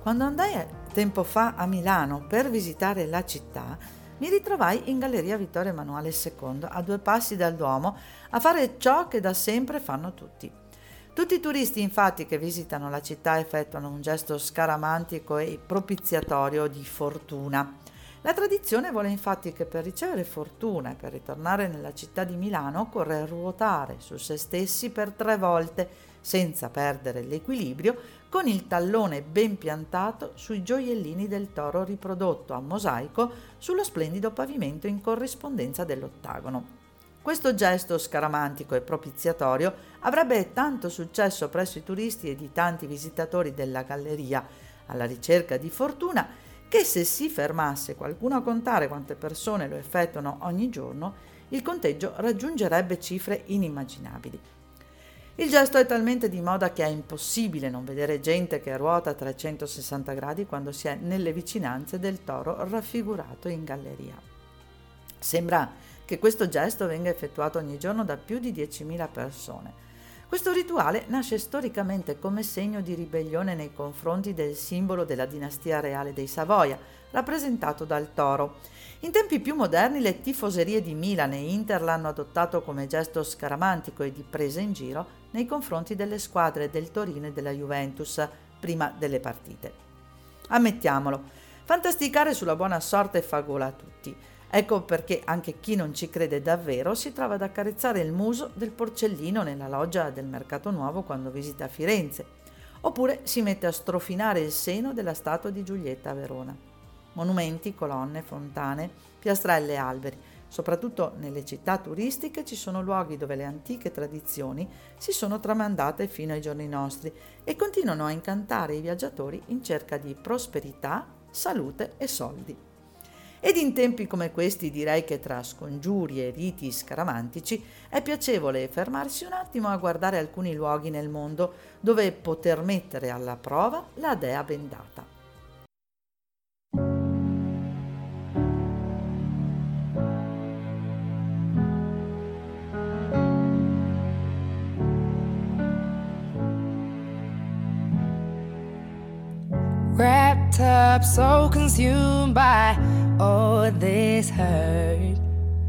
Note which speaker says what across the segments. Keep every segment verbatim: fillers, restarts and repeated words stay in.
Speaker 1: Quando andai tempo fa a Milano per visitare la città, mi ritrovai in Galleria Vittorio Emanuele secondo, a due passi dal Duomo, a fare ciò che da sempre fanno tutti. Tutti i turisti infatti che visitano la città effettuano un gesto scaramantico e propiziatorio di fortuna. La tradizione vuole infatti che per ricevere fortuna e per ritornare nella città di Milano occorre ruotare su se stessi per tre volte, senza perdere l'equilibrio, con il tallone ben piantato sui gioiellini del toro riprodotto a mosaico sullo splendido pavimento in corrispondenza dell'ottagono. Questo gesto scaramantico e propiziatorio avrebbe tanto successo presso i turisti e di tanti visitatori della galleria alla ricerca di fortuna che se si fermasse qualcuno a contare quante persone lo effettuano ogni giorno, il conteggio raggiungerebbe cifre inimmaginabili. Il gesto è talmente di moda che è impossibile non vedere gente che ruota a trecentosessanta gradi quando si è nelle vicinanze del toro raffigurato in galleria. Sembra che questo gesto venga effettuato ogni giorno da più di diecimila persone. Questo rituale nasce storicamente come segno di ribellione nei confronti del simbolo della dinastia reale dei Savoia, rappresentato dal toro. In tempi più moderni le tifoserie di Milan e Inter l'hanno adottato come gesto scaramantico e di presa in giro nei confronti delle squadre del Torino e della Juventus prima delle partite. Ammettiamolo, fantasticare sulla buona sorte fa gola a tutti. Ecco perché anche chi non ci crede davvero si trova ad accarezzare il muso del porcellino nella loggia del Mercato Nuovo quando visita Firenze, oppure si mette a strofinare il seno della statua di Giulietta a Verona. Monumenti, colonne, fontane, piastrelle e alberi. Soprattutto nelle città turistiche ci sono luoghi dove le antiche tradizioni si sono tramandate fino ai giorni nostri e continuano a incantare i viaggiatori in cerca di prosperità, salute e soldi. Ed in tempi come questi direi che tra scongiuri e riti scaramantici è piacevole fermarsi un attimo a guardare alcuni luoghi nel mondo dove poter mettere alla prova la dea bendata.
Speaker 2: Wrapped up, so consumed by all this hurt.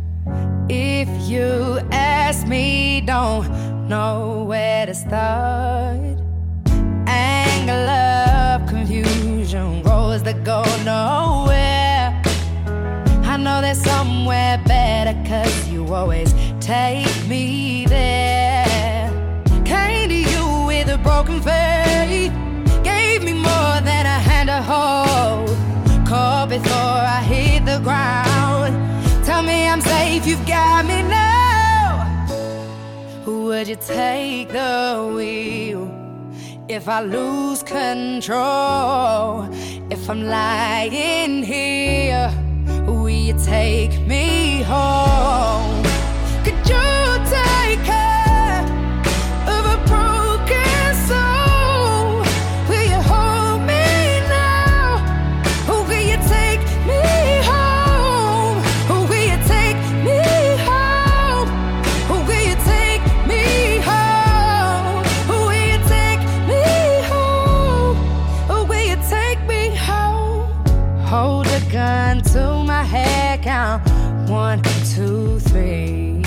Speaker 2: If you ask me, don't know where to start. Anger, love, confusion, roads that go nowhere. I know there's somewhere better, 'cause you always take me there. Came to you with a broken faith, gave me more than a hand to hold. Call before I hit the ground. Tell me I'm safe, you've got me now. Would you take the wheel if I lose control? If I'm lying here, will you take me home? Could you take care of a broken soul? Will you hold me now? Or will you take me home? Or will you take me home? Or will you take me home? Or will you take me home? Or will you take me home? Hold a gun to my head, count one, two, three.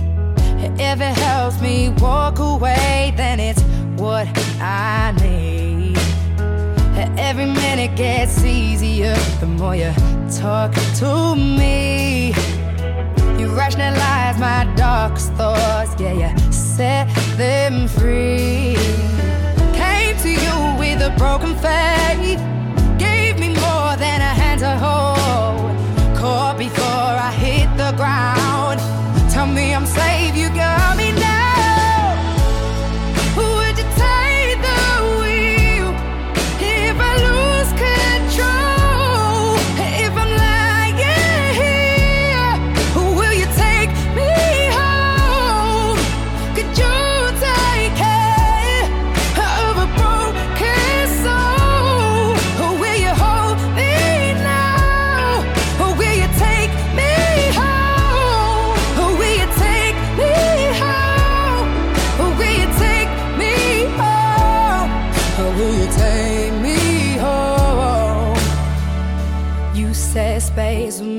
Speaker 2: If it helps me walk away, then it's what I need. Every minute gets easier the more you talk to me. You rationalize my darkest thoughts, yeah, you set them free. Came to you with a broken faith, gave me more than a hand to hold. Caught before I hit the ground. Tell me I'm safe, you got me now. Would you take the wheel if I lose control? If I'm lying here, will you take me home? Could you take care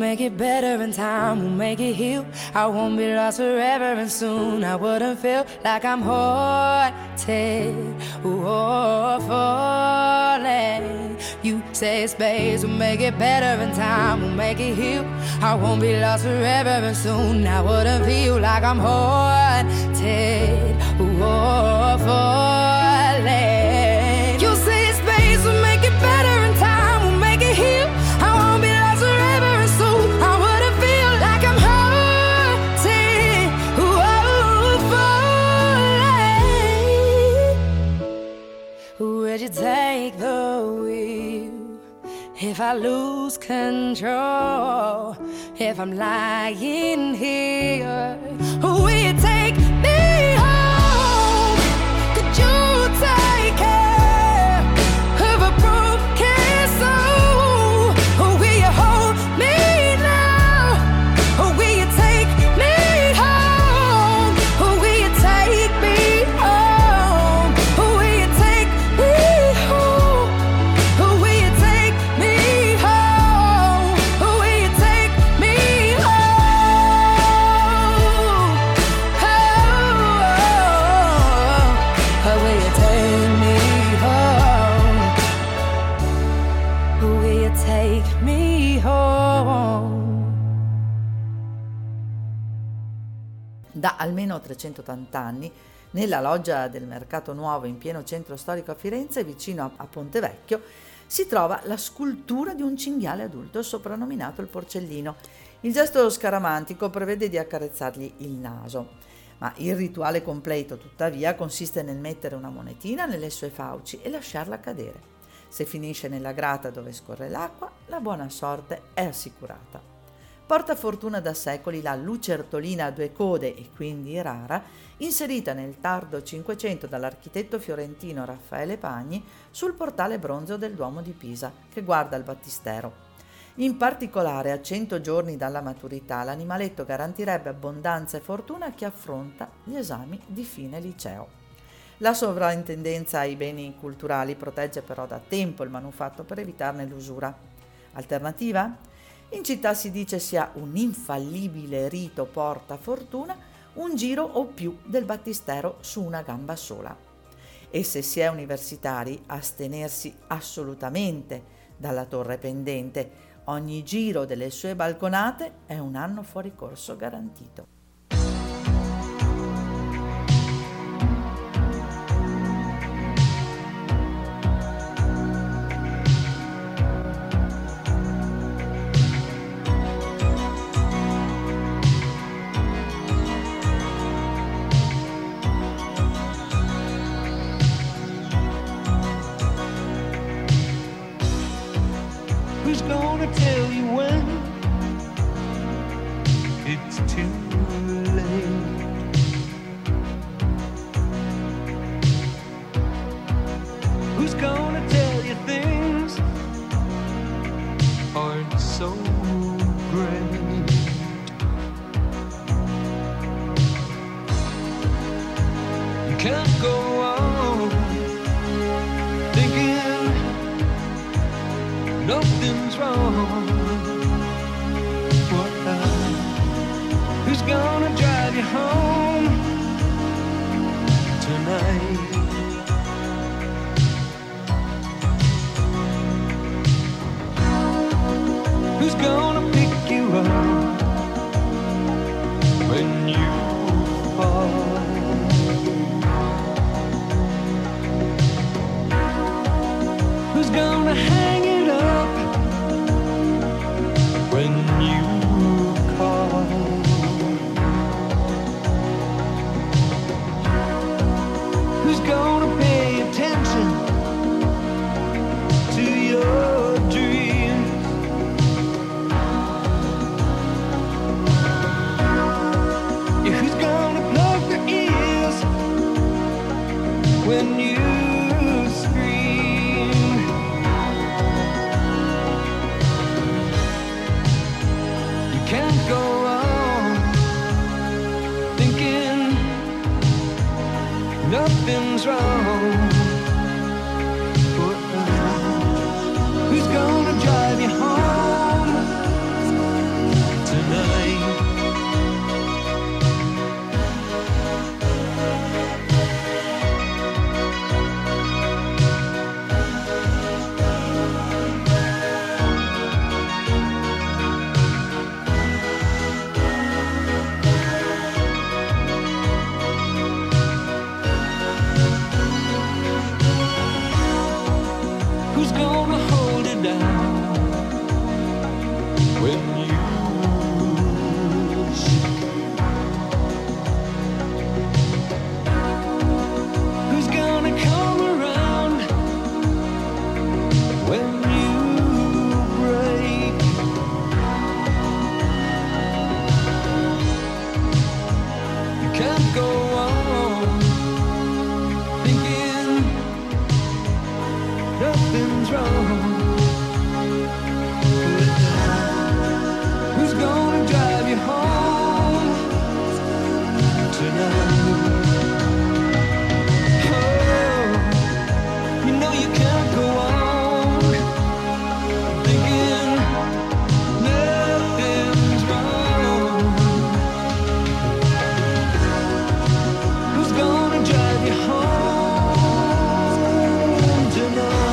Speaker 2: make it better and time will make it heal. I won't be lost forever and soon I wouldn't feel like I'm haunted or falling. You say space will make it better and time will make it heal. I won't be lost forever and soon I wouldn't feel like I'm haunted or falling. You say space will make it better and time will make it heal. I won't be lost forever and soon I wouldn't feel like I'm haunted or falling. Would you take the wheel if I lose control? If I'm lying here, will you take me home? Could you take care of a broken soul? Or will you hold me now? Or will you take me home? Or will you take me home? Or will you take me home? Or will you take me home? Or will you take me home? Oh, or will you take me home? Or will you take me home?
Speaker 1: Da almeno trecentottanta anni, nella loggia del Mercato Nuovo in pieno centro storico a Firenze, vicino a- a Ponte Vecchio, si trova la scultura di un cinghiale adulto soprannominato il porcellino. Il gesto scaramantico prevede di accarezzargli il naso, ma il rituale completo, tuttavia, consiste nel mettere una monetina nelle sue fauci e lasciarla cadere. Se finisce nella grata dove scorre l'acqua, la buona sorte è assicurata. Porta fortuna da secoli la lucertolina a due code e quindi rara, inserita nel tardo Cinquecento dall'architetto fiorentino Raffaele Pagni sul portale bronzeo del Duomo di Pisa, che guarda il battistero. In particolare, a cento giorni dalla maturità, l'animaletto garantirebbe abbondanza e fortuna a chi affronta gli esami di fine liceo. La sovrintendenza ai beni culturali protegge però da tempo il manufatto per evitarne l'usura. Alternativa? In città si dice sia un infallibile rito porta fortuna un giro o più del battistero su una gamba sola. E se si è universitari, astenersi assolutamente dalla torre pendente. Ogni giro delle sue balconate è un anno fuori corso garantito.
Speaker 3: Who's gonna tell you when it's too late? Who's gonna tell you things aren't so great? You can't go on thinking nothing's wrong. What now? Who's gonna drive you home tonight? Who's gonna pick you up when you fall? Who's gonna hang it up when you call? Who's gonna pay attention to your dreams? Yeah, who's gonna plug their ears when you scream? You can't go on thinking nothing's wrong. But who's gonna drive you home down when you speak. Who's gonna come around when you break? You can't go on thinking nothing's wrong. Who's gonna drive you home tonight? Oh, you know you can't go on thinking nothing's wrong. Who's gonna drive you home tonight?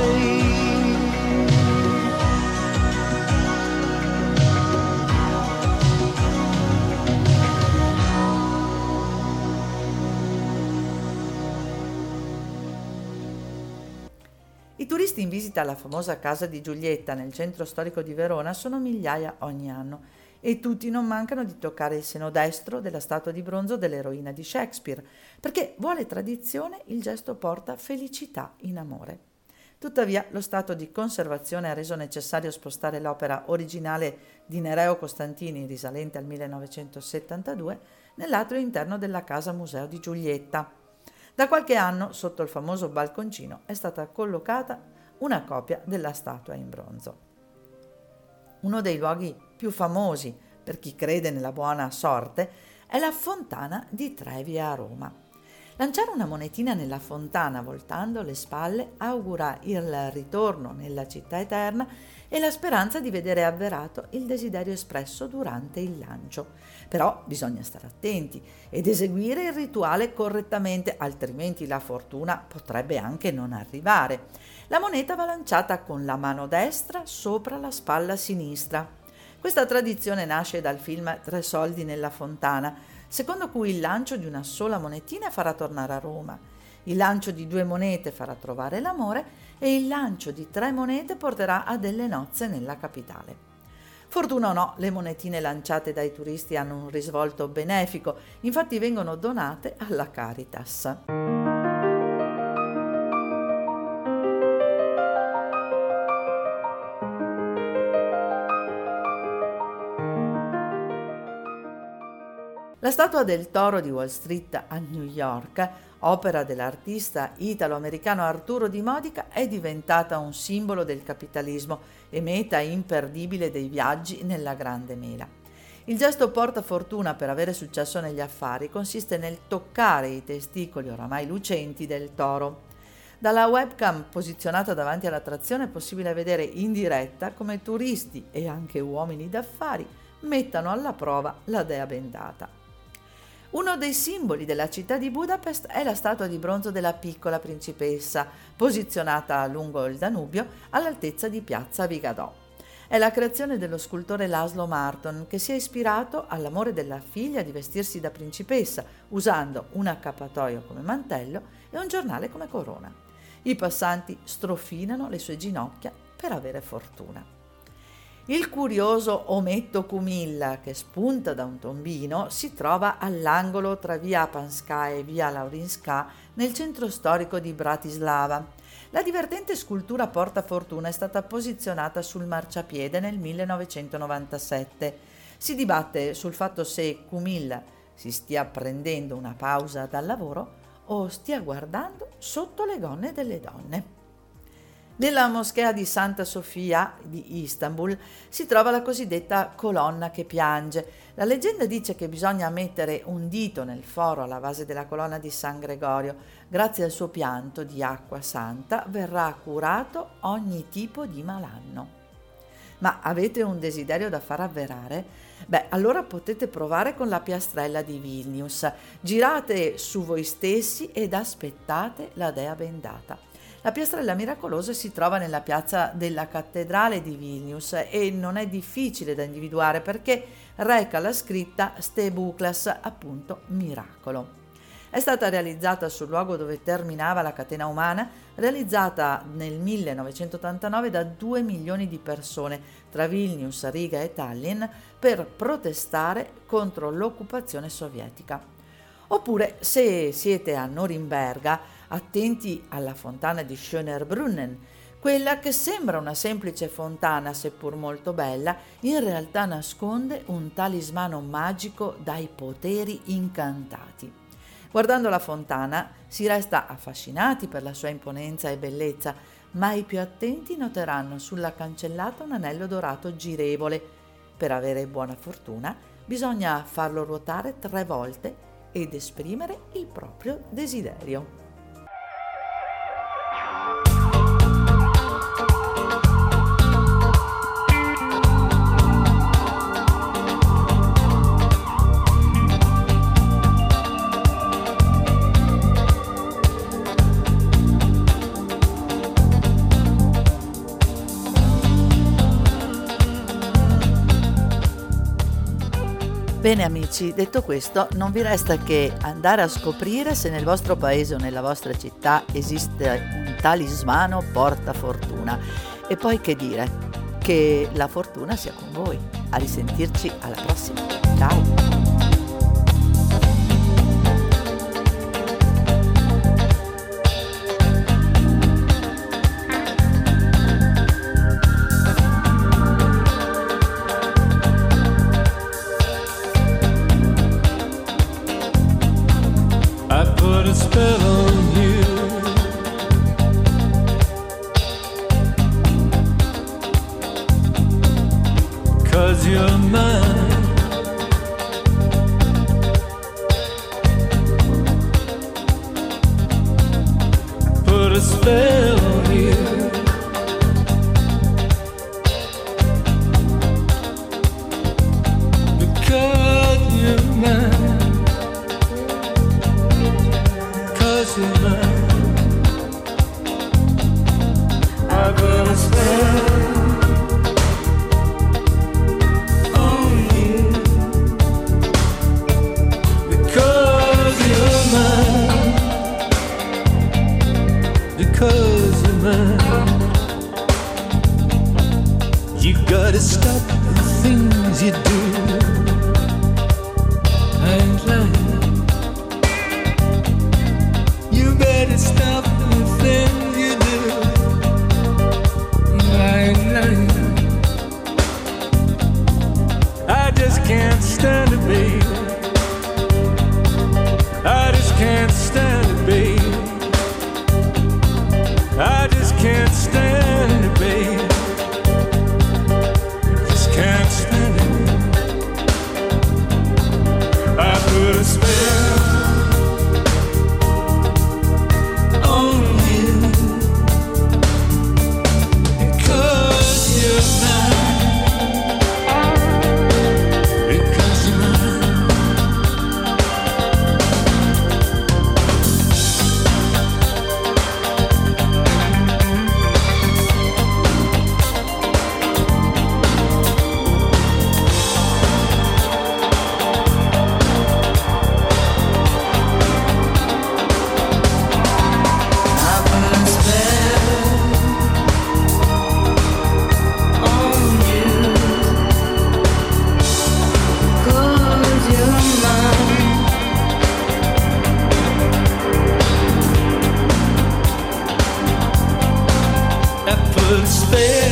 Speaker 1: I turisti in visita alla famosa casa di Giulietta nel centro storico di Verona sono migliaia ogni anno e tutti non mancano di toccare il seno destro della statua di bronzo dell'eroina di Shakespeare, perché vuole tradizione il gesto porta felicità in amore. Tuttavia lo stato di conservazione ha reso necessario spostare l'opera originale di Nereo Costantini, risalente al millenovecentosettantadue, nell'atrio interno della casa museo di Giulietta. Da qualche anno, sotto il famoso balconcino, è stata collocata una copia della statua in bronzo. Uno dei luoghi più famosi per chi crede nella buona sorte è la Fontana di Trevi a Roma. Lanciare una monetina nella fontana voltando le spalle augura il ritorno nella città eterna e la speranza di vedere avverato il desiderio espresso durante il lancio. Però bisogna stare attenti ed eseguire il rituale correttamente, altrimenti la fortuna potrebbe anche non arrivare. La moneta va lanciata con la mano destra sopra la spalla sinistra. Questa tradizione nasce dal film Tre soldi nella fontana, secondo cui il lancio di una sola monetina farà tornare a Roma, il lancio di due monete farà trovare l'amore e il lancio di tre monete porterà a delle nozze nella capitale. Fortuna o no, le monetine lanciate dai turisti hanno un risvolto benefico, infatti vengono donate alla Caritas. La statua del toro di Wall Street a New York, opera dell'artista italo-americano Arturo Di Modica, è diventata un simbolo del capitalismo e meta imperdibile dei viaggi nella Grande Mela. Il gesto porta fortuna per avere successo negli affari consiste nel toccare i testicoli oramai lucenti del toro. Dalla webcam posizionata davanti all'attrazione è possibile vedere in diretta come turisti e anche uomini d'affari mettano alla prova la dea bendata. Uno dei simboli della città di Budapest è la statua di bronzo della piccola principessa, posizionata lungo il Danubio all'altezza di piazza Vigadò. È la creazione dello scultore Laszlo Marton, che si è ispirato all'amore della figlia di vestirsi da principessa, usando un accappatoio come mantello e un giornale come corona. I passanti strofinano le sue ginocchia per avere fortuna. Il curioso ometto Kumilla, che spunta da un tombino, si trova all'angolo tra via Panska e via Laurinska nel centro storico di Bratislava. La divertente scultura Porta Fortuna è stata posizionata sul marciapiede nel millenovecentonovantasette. Si dibatte sul fatto se Kumilla si stia prendendo una pausa dal lavoro o stia guardando sotto le gonne delle donne. Nella moschea di Santa Sofia di Istanbul si trova la cosiddetta colonna che piange. La leggenda dice che bisogna mettere un dito nel foro alla base della colonna di San Gregorio. Grazie al suo pianto di acqua santa verrà curato ogni tipo di malanno. Ma avete un desiderio da far avverare? Beh, allora potete provare con la piastrella di Vilnius. Girate su voi stessi ed aspettate la dea bendata. La piastrella miracolosa si trova nella piazza della cattedrale di Vilnius e non è difficile da individuare perché reca la scritta Stebuklas, appunto miracolo. È stata realizzata sul luogo dove terminava la catena umana, realizzata nel millenovecentottantanove da due milioni di persone tra Vilnius, Riga e Tallinn per protestare contro l'occupazione sovietica. Oppure, se siete a Norimberga, attenti alla fontana di Schönerbrunnen, quella che sembra una semplice fontana, seppur molto bella, in realtà nasconde un talismano magico dai poteri incantati. Guardando la fontana si resta affascinati per la sua imponenza e bellezza, ma i più attenti noteranno sulla cancellata un anello dorato girevole. Per avere buona fortuna bisogna farlo ruotare tre volte ed esprimere il proprio desiderio. Bene amici, detto questo, non vi resta che andare a scoprire se nel vostro paese o nella vostra città esiste un talismano porta fortuna. E poi che dire? Che la fortuna sia con voi. A risentirci alla prossima. Ciao!
Speaker 3: Put a spell on you, 'cause you're mine. Put a spell on you, because you're mine. I put a spell on you, because you're mine, because you're mine. You gotta stop the things you do. I ain't lying. Stop the things you do. I, I just can't stand it, baby. I just can't stand it, baby. I just can't stand it, baby. Just can't stand it. I put a spell spell